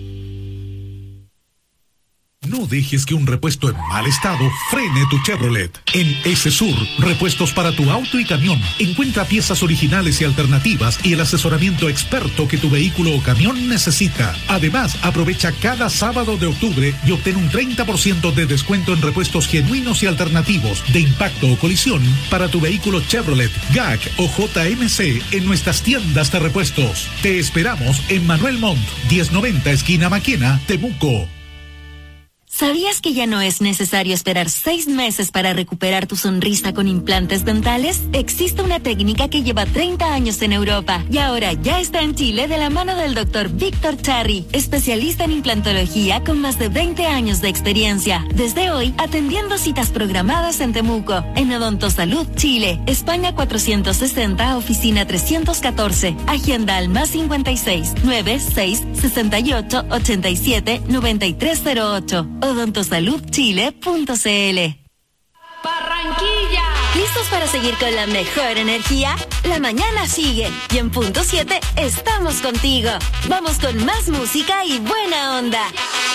No dejes que un repuesto en mal estado frene tu Chevrolet. En S-Sur, repuestos para tu auto y camión. Encuentra piezas originales y alternativas y el asesoramiento experto que tu vehículo o camión necesita. Además, aprovecha cada sábado de octubre y obtén un treinta por ciento de descuento en repuestos genuinos y alternativos de impacto o colisión para tu vehículo Chevrolet, G A C o J M C en nuestras tiendas de repuestos. Te esperamos en Manuel Montt, diez noventa esquina Maquena, Temuco. ¿Sabías que ya no es necesario esperar seis meses para recuperar tu sonrisa con implantes dentales? Existe una técnica que lleva treinta años en Europa y ahora ya está en Chile de la mano del doctor Víctor Charri, especialista en implantología con más de veinte años de experiencia. Desde hoy, atendiendo citas programadas en Temuco, en Odontosalud Chile, España cuatrocientos sesenta, oficina trescientos catorce. Agenda al más cincuenta y seis, noventa y seis, sesenta y ocho, ochenta y siete, noventa y tres cero ocho. odontosalud chile punto c l. Barranquilla. ¿Listos para seguir con la mejor energía? La mañana sigue y en punto siete estamos contigo. Vamos con más música y buena onda.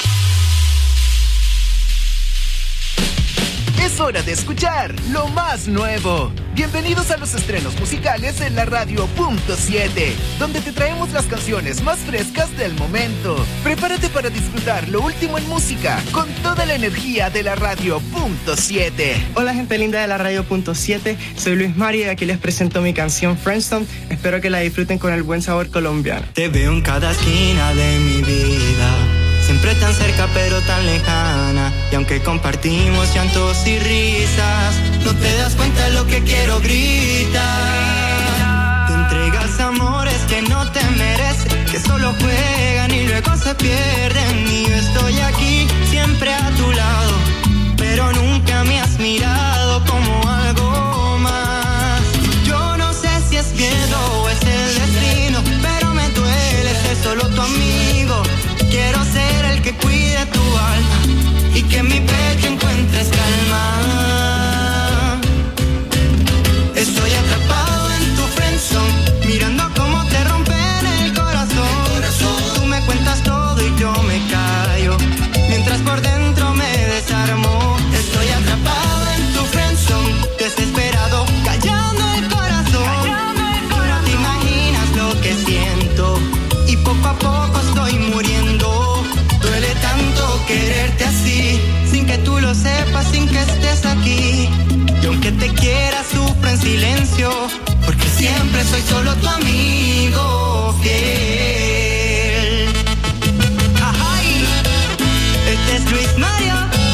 Es hora de escuchar lo más nuevo. Bienvenidos a los estrenos musicales en la radio punto siete, donde te traemos las canciones más frescas del momento. Prepárate para disfrutar lo último en música con toda la energía de la radio punto siete. Hola gente linda de la radio punto siete, soy Luis Mario y aquí les presento mi canción Friendstone. Espero que la disfruten con el buen sabor colombiano. Te veo en cada esquina de mi vida, siempre tan cerca pero tan lejana. Y aunque compartimos llantos y risas, no te das cuenta de lo que quiero gritar. Te entregas amores que no te merecen, que solo juegan y luego se pierden. Y yo estoy aquí siempre a tu lado, pero nunca me has mirado como algo más. Yo no sé si es miedo o es el destino, pero me duele ser solo tu amigo. Quiero ser el que cuide tu alma y que en mi pecho encuentres calma. Estoy atrapado en tu friendzone, mirando cómo te rompen el corazón. Tú me cuentas todo y yo me callo, mientras por dentro me desarmo. Estoy atrapado en tu friendzone, desesperado, callando el corazón. No te imaginas lo que siento y poco a poco estoy muriendo. Duele tanto quererte así, sin que tú lo sepas, sin que estés aquí. Y aunque te quiera, sufro en silencio, porque siempre soy solo tu amigo fiel. Ajay, este es Luis Mario.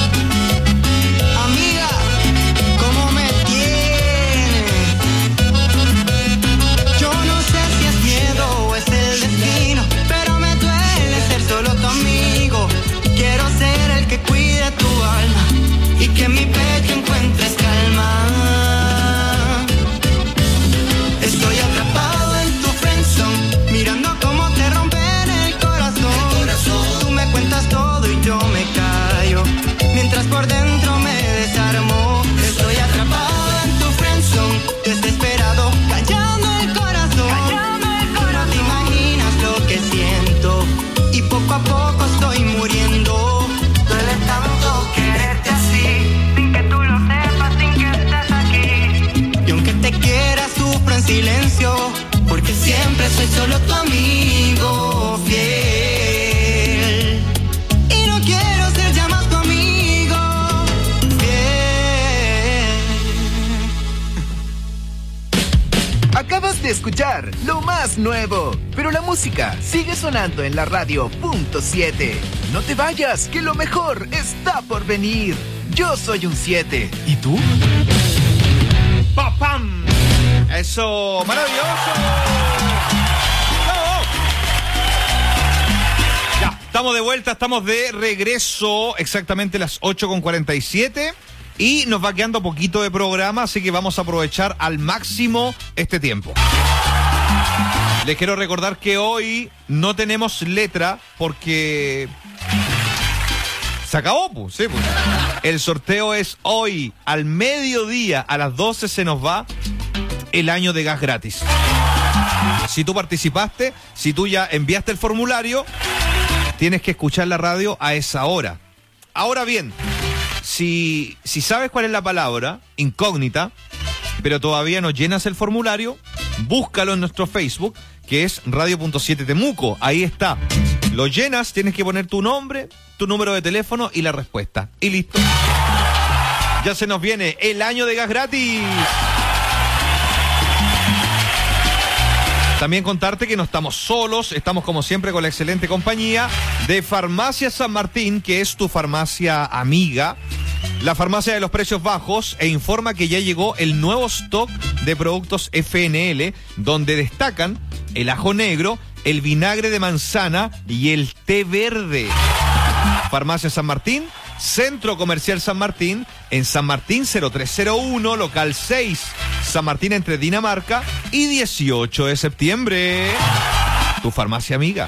Amiga, ¿cómo me tienes? Yo no sé si es miedo o es el destino, pero me duele ser solo tu amigo. Quiero ser el que cuide tu alma y que en mi pecho encuentres calma. Estoy atrapado en tu friendzone, mirando cómo te rompen el corazón. Tú me cuentas todo y yo me callo, mientras por dentro me desarmo. Estoy atrapado en tu friendzone, desesperado, callando el corazón. No te imaginas lo que siento y poco a poco estoy muriendo. Duele tanto quererte así, sin que tú lo sepas, sin que estés aquí. Y aunque te quiera, sufro en silencio, porque siempre soy solo tu amigo fiel. Y no quiero ser ya más tu amigo fiel. Acabas de escuchar lo más nuevo, pero la música sigue sonando en la radio punto siete. No te vayas, que lo mejor está por venir. Yo soy un siete. ¿Y tú? ¡Pam, pam! ¡Eso! ¡Maravilloso! ¡Bravo! Ya, estamos de vuelta, estamos de regreso. Exactamente las ocho con cuarenta y siete. Y nos va quedando poquito de programa, así que vamos a aprovechar al máximo este tiempo. Les quiero recordar que hoy no tenemos letra porque se acabó, pues, sí, pues. El sorteo es hoy, al mediodía, a las doce se nos va el año de gas gratis. Si tú participaste, si tú ya enviaste el formulario, tienes que escuchar la radio a esa hora. Ahora bien, si, si sabes cuál es la palabra, incógnita, pero todavía no llenas el formulario, búscalo en nuestro Facebook, que es radio punto siete Temuco. Ahí está. Lo llenas, tienes que poner tu nombre, tu número de teléfono y la respuesta. Y listo. Ya se nos viene el año de gas gratis. También contarte que no estamos solos, estamos como siempre con la excelente compañía de Farmacia San Martín, que es tu farmacia amiga, la farmacia de los precios bajos, e informa que ya llegó el nuevo stock de productos F N L, donde destacan el ajo negro, el vinagre de manzana y el té verde. Farmacia San Martín, Centro Comercial San Martín, en San Martín cero tres cero uno, local seis, San Martín entre Dinamarca y dieciocho de septiembre. Tu farmacia amiga.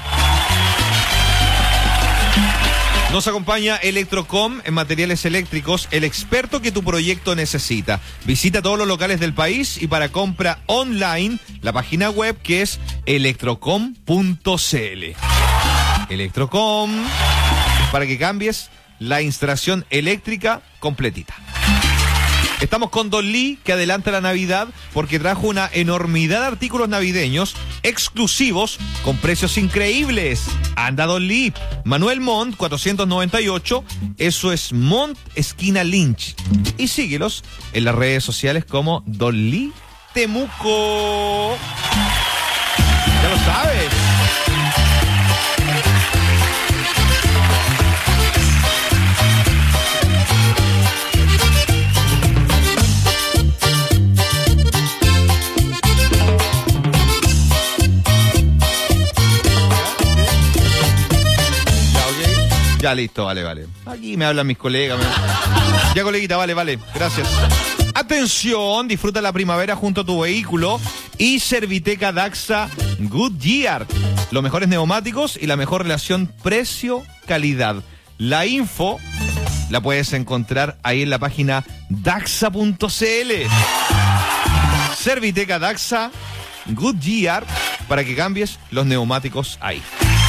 Nos acompaña Electrocom en materiales eléctricos, el experto que tu proyecto necesita. Visita todos los locales del país y para compra online, la página web que es electrocom punto c l. Electrocom, para que cambies la instalación eléctrica completita. Estamos con Don Lee, que adelanta la Navidad porque trajo una enormidad de artículos navideños exclusivos con precios increíbles. Anda Don Lee, Manuel Montt cuatrocientos noventa y ocho, eso es Montt esquina Lynch. Y síguelos en las redes sociales como Don Lee Temuco. Ya lo sabes. Ya listo, vale, vale. Aquí me hablan mis colegas. Me... Ya, coleguita, vale, vale. Gracias. Atención, disfruta la primavera junto a tu vehículo y Serviteca Daxa Goodyear. Los mejores neumáticos y la mejor relación precio-calidad. La info la puedes encontrar ahí en la página daxa punto c l. Serviteca Daxa Goodyear, para que cambies los neumáticos ahí.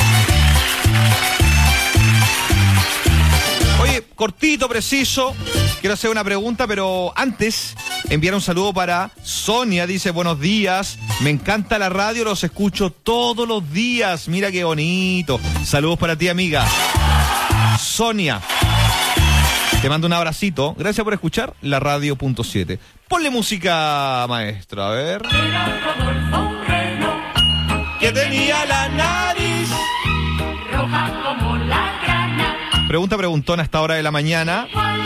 Oye, cortito, preciso, quiero hacer una pregunta, pero antes enviar un saludo para Sonia. Dice, buenos días, me encanta la radio, los escucho todos los días. Mira qué bonito. Saludos para ti, amiga Sonia. Te mando un abracito. Gracias por escuchar la radio punto siete. Ponle música, maestro, a ver. Que tenía la nariz roja como la grana. Pregunta preguntona a esta hora de la mañana.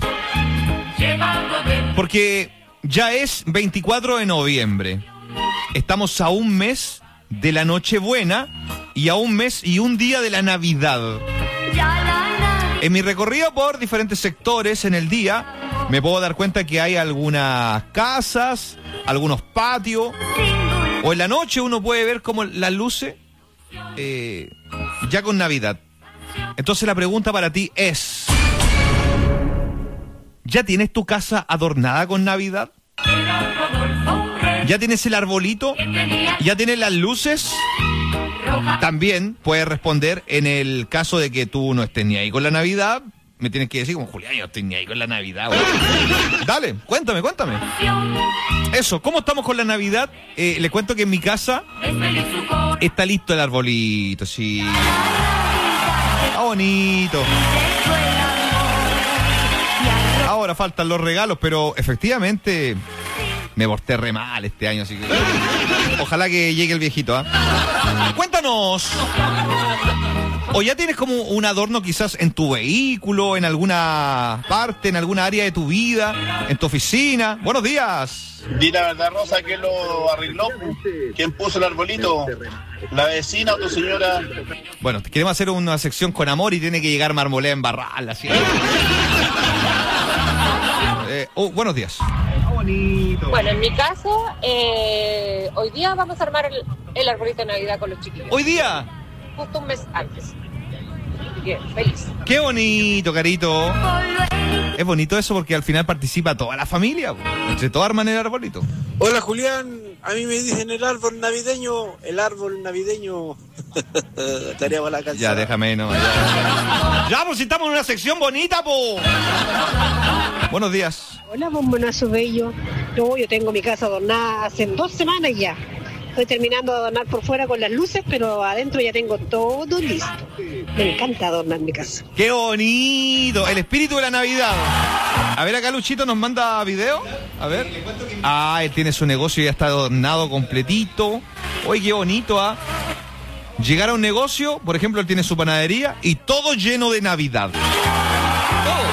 Porque ya es veinticuatro de noviembre. Estamos a un mes de la Nochebuena y a un mes y un día de la Navidad. En mi recorrido por diferentes sectores en el día, me puedo dar cuenta que hay algunas casas, algunos patios, o en la noche uno puede ver como las luces eh, ya con Navidad. Entonces la pregunta para ti es, ¿ya tienes tu casa adornada con Navidad? ¿Ya tienes el arbolito? ¿Ya tienes las luces? También puedes responder en el caso de que tú no estés ni ahí con la Navidad. Me tienes que decir como, Julián, yo no estoy ni ahí con la Navidad. Güey. Dale, cuéntame, cuéntame. Eso, ¿cómo estamos con la Navidad? Eh, le cuento que en mi casa está listo el arbolito, sí. Está bonito. Ahora faltan los regalos, pero efectivamente me porté re mal este año, así que ojalá que llegue el viejito, ¿eh? Cuéntanos. ¿O ya tienes como un adorno quizás en tu vehículo, en alguna parte, en alguna área de tu vida, en tu oficina? Buenos días. Di la verdad, Rosa, ¿quién lo arregló? ¿Quién puso el arbolito? ¿La vecina o tu señora? Bueno, queremos hacer una sección con amor y tiene que llegar Marmolea en barral, así. eh, oh, buenos días. Bueno, en mi caso, eh, hoy día vamos a armar el, el arbolito de Navidad con los chiquillos. ¿Hoy día? Justo un mes antes. Bien, feliz. Qué bonito, Carito. Es bonito eso porque al final participa toda la familia. Entre todos arman el arbolito. Hola, Julián. A mí me dicen el árbol navideño. El árbol navideño. Tarea para la canción. Ya, déjame, no. Ya, ya, pues si estamos en una sección bonita, po. Buenos días. Hola, bombonazo bello. No, yo tengo mi casa adornada hace dos semanas ya. Estoy terminando de adornar por fuera con las luces, pero adentro ya tengo todo listo. Me encanta adornar mi casa. ¡Qué bonito! El espíritu de la Navidad. A ver, acá Luchito nos manda video. A ver. Ah, él tiene su negocio y ya está adornado completito. Oye, qué bonito, ¿ah? Llegar a un negocio, por ejemplo, él tiene su panadería y todo lleno de Navidad. Todo.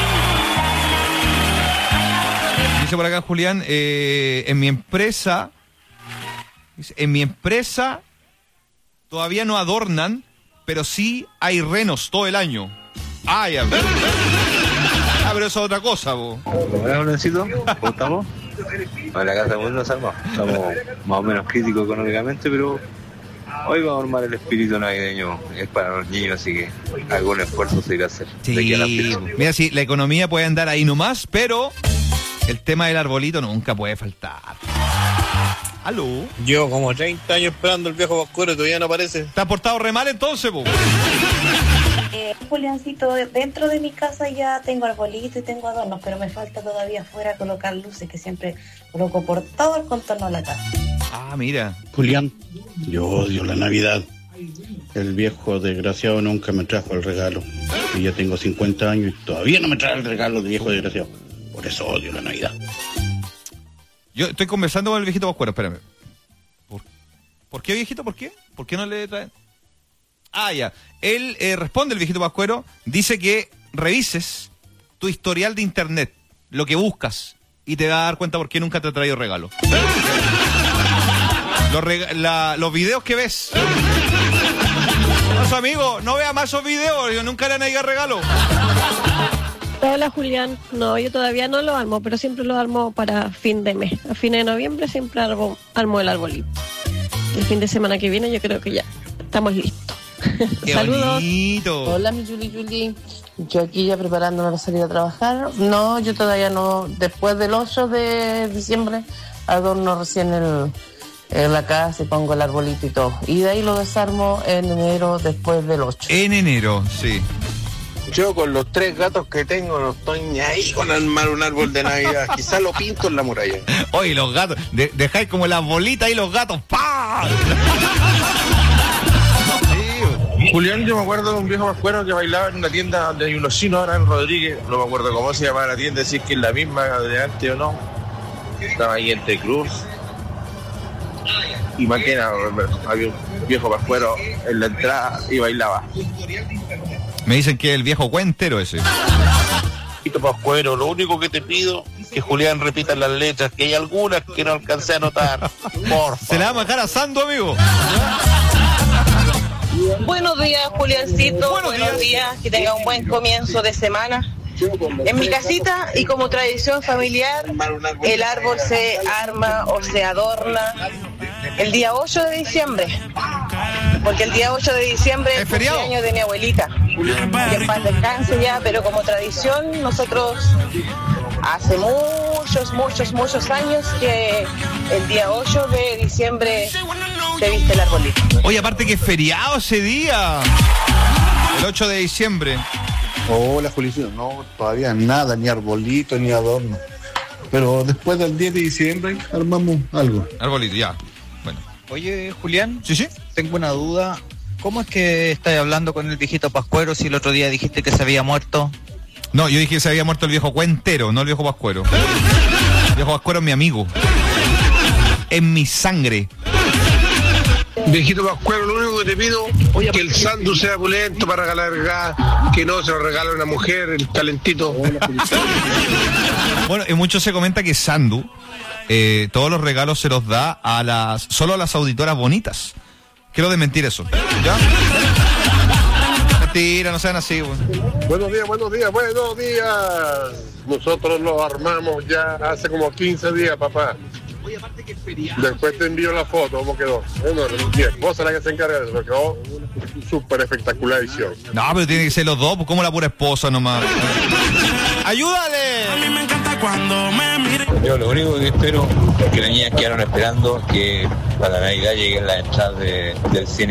Dice por acá Julián, eh, en mi empresa, dice, en mi empresa todavía no adornan, pero sí hay renos todo el año. Ah, ya. Ah, pero eso es otra cosa, vos. Hola, Lorencito, ¿cómo estamos? En la casa de nos salvamos. Estamos más o menos críticos económicamente, pero hoy vamos a armar el espíritu navideño. Es para los niños, así que algún esfuerzo se irá a hacer. Sí, mira, sí, la economía puede andar ahí nomás, pero el tema del arbolito nunca puede faltar. ¿Aló? Yo como treinta años esperando el viejo Pascuero y todavía no aparece. ¿Te has portado re mal entonces, po? Eh, Juliancito, dentro de mi casa ya tengo arbolito y tengo adornos, pero me falta todavía afuera colocar luces que siempre coloco por todo el contorno de la casa. Ah, mira. Julián, yo odio la Navidad. El viejo desgraciado nunca me trajo el regalo. Y ya tengo cincuenta años y todavía no me trae el regalo del viejo desgraciado. Por eso odio la Navidad. Yo estoy conversando con el viejito Pascuero, espérame. ¿Por, ¿Por qué, viejito? ¿Por qué? ¿Por qué no le traen? Ah, ya. Él eh, responde, el viejito Pascuero, dice que revises tu historial de internet, lo que buscas, y te vas a dar cuenta por qué nunca te ha traído regalo. Los, rega- la, los videos que ves. No, su amigo, no vea más esos videos, yo nunca le han traído regalo. Hola Julián, no, yo todavía no lo armo, pero siempre lo armo para fin de mes. A fines de noviembre siempre armo, armo el arbolito. El fin de semana que viene yo creo que ya estamos listos. Qué Saludos. bonito. Hola mi Juli Juli, yo aquí ya preparándome para salir a trabajar. No, yo todavía no, después del ocho de diciembre adorno recién el, en la casa y pongo el arbolito y todo. Y de ahí lo desarmo en enero después del ocho. En enero, sí. Yo con los tres gatos que tengo no estoy ni ahí con armar un árbol de Navidad. Quizás lo pinto en la muralla. Oye, los gatos, de, dejáis como las bolitas y los gatos. ¡Pah! Julián, yo me acuerdo de un viejo pascuero que bailaba en una tienda donde hay unos chinos ahora en Rodríguez. No me acuerdo cómo se llamaba la tienda, si es que es la misma de antes o no. Estaba ahí entre Cruz y Maquena. Había un viejo pascuero en la entrada y bailaba. Me dicen que el viejo cuentero ese. Pascuero, lo único que te pido es que Julián repita las letras, que hay algunas que no alcancé a notar. Por Se la va a dejar asando, amigo. Buenos días, Juliancito. Buenos, Buenos días. días. Que tenga un buen comienzo de semana. En mi casita y como tradición familiar, el árbol se arma o se adorna el día ocho de diciembre. Porque el día ocho de diciembre es el cumpleaños de mi abuelita. Que en paz descanse ya, pero como tradición, nosotros hace muchos, muchos, muchos años que el día ocho de diciembre se viste el arbolito. Oye, aparte que es feriado ese día. El ocho de diciembre. Hola, Julián. No, todavía nada, ni arbolito, ni adorno. Pero después del diez de diciembre armamos algo. Arbolito, ya. Bueno. Oye, Julián. Sí, sí. Tengo una duda. ¿Cómo es que estás hablando con el viejito Pascuero si el otro día dijiste que se había muerto? No, yo dije que se había muerto el viejo cuentero, no el viejo Pascuero. El viejo Pascuero es mi amigo. En mi sangre. Viejito Pascuero, lo único que te pido es que el sandu sea pulento para regalar gas, que no se lo regale a una mujer, el calentito. Bueno, y mucho se comenta que Sandu eh, todos los regalos se los da a las solo a las auditoras bonitas. Quiero desmentir eso. ¿Ya? Mentira, no sean así. Bueno. Buenos días, buenos días, buenos días. Nosotros lo armamos ya hace como quince días, papá. Después te envío la foto, ¿cómo quedó? Bueno, mi esposa es la que se encarga de eso, pero quedó súper espectacular edición. No, pero tiene que ser los dos, pues como la pura esposa nomás. ¡Ayúdale! A mí me encanta cuando me miren. Yo lo único que espero es que las niñas quedaron esperando que para Navidad lleguen las entradas de, del cine.